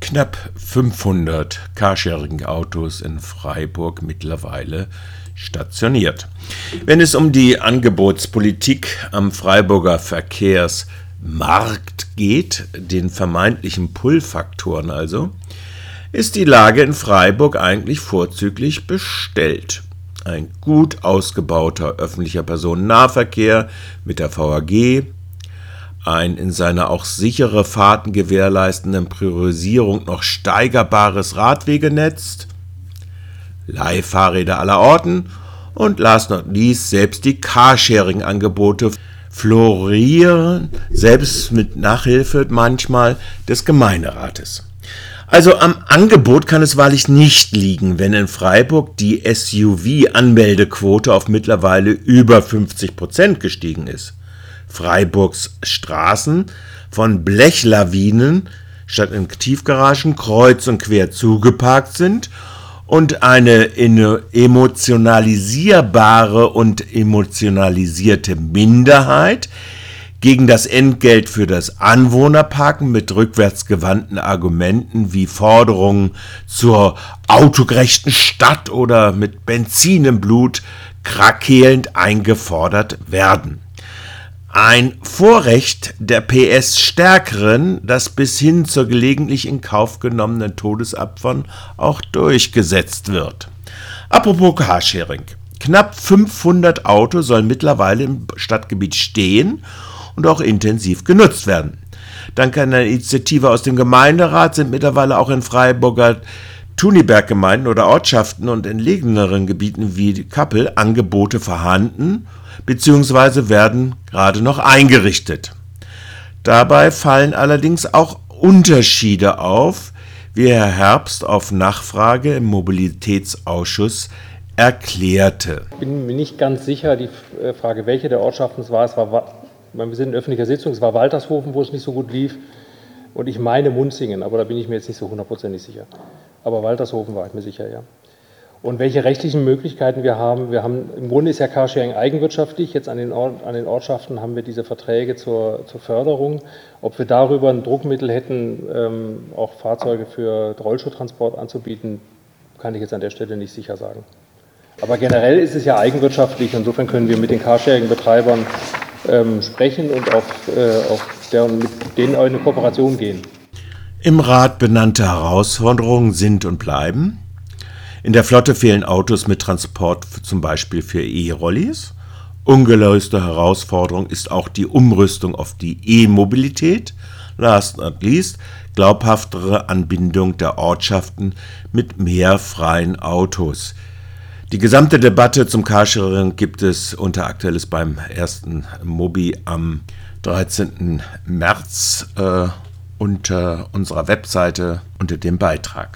Knapp 500 Carsharing-Autos in Freiburg mittlerweile stationiert. Wenn es um die Angebotspolitik am Freiburger Verkehrsmarkt geht, den vermeintlichen Pull-Faktoren also, ist die Lage in Freiburg eigentlich vorzüglich bestellt. Ein gut ausgebauter öffentlicher Personennahverkehr mit der VAG, ein in seiner auch sichere Fahrten gewährleistenden Priorisierung noch steigerbares Radwegenetz, Leihfahrräder aller Orten und last not least selbst die Carsharing-Angebote florieren, selbst mit Nachhilfe manchmal des Gemeinderates. Also am Angebot kann es wahrlich nicht liegen, wenn in Freiburg die SUV-Anmeldequote auf mittlerweile über 50% gestiegen ist. Freiburgs Straßen von Blechlawinen statt in Tiefgaragen kreuz und quer zugeparkt sind und eine emotionalisierbare und emotionalisierte Minderheit gegen das Entgelt für das Anwohnerparken mit rückwärtsgewandten Argumenten wie Forderungen zur autogerechten Stadt oder mit Benzin im Blut krakeelnd eingefordert werden. Ein Vorrecht der PS-Stärkeren, das bis hin zur gelegentlich in Kauf genommenen Todesopfern auch durchgesetzt wird. Apropos Carsharing. Knapp 500 Autos sollen mittlerweile im Stadtgebiet stehen und auch intensiv genutzt werden. Dank einer Initiative aus dem Gemeinderat sind mittlerweile auch in Freiburger Thuniberg-Gemeinden oder Ortschaften und entlegeneren Gebieten wie Kappel Angebote vorhanden bzw. werden gerade noch eingerichtet. Dabei fallen allerdings auch Unterschiede auf, wie Herr Herbst auf Nachfrage im Mobilitätsausschuss erklärte. Ich bin mir nicht ganz sicher, die Frage, welche der Ortschaften es war. Wir sind in öffentlicher Sitzung, es war Waltershofen, wo es nicht so gut lief. Und ich meine Munzingen, aber da bin ich mir jetzt nicht so hundertprozentig sicher. Aber Waltershofen war ich mir sicher, ja. Und welche rechtlichen Möglichkeiten wir haben, im Grunde ist ja Carsharing eigenwirtschaftlich, jetzt an den Ortschaften haben wir diese Verträge zur Förderung. Ob wir darüber ein Druckmittel hätten, auch Fahrzeuge für Rollstuhltransport anzubieten, kann ich jetzt an der Stelle nicht sicher sagen. Aber generell ist es ja eigenwirtschaftlich, insofern können wir mit den Carsharing-Betreibern sprechen und mit denen auch in eine Kooperation gehen. Im Rat benannte Herausforderungen sind und bleiben: In der Flotte fehlen Autos mit Transport, zum Beispiel für E-Rollis. Ungelöste Herausforderung ist auch die Umrüstung auf die E-Mobilität. Last not least, glaubhaftere Anbindung der Ortschaften mit mehr freien Autos. Die gesamte Debatte zum Carsharing gibt es unter Aktuelles beim ersten Mobi am 13. März unter unserer Webseite unter dem Beitrag.